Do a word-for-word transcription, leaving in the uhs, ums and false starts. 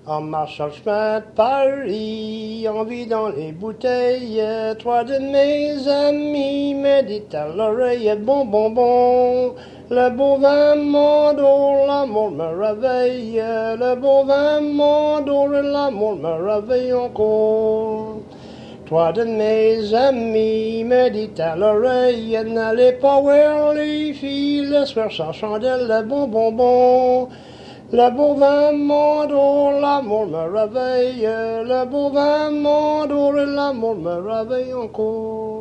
En marchant le chemin de Paris, en vidant les bouteilles, trois de mes amis me dit à l'oreille, bon, bon, bon, le bon vin m'endort, l'amour me réveille, le bon vin m'endort, l'amour me réveille encore. Trois de mes amis me dit à l'oreille, n'allez pas voir les filles le soir sans chandelle, le bon, bon, bon. Le bon vin m'endort, l'amour me réveille, le bon vin m'endort, l'amour me réveille encore.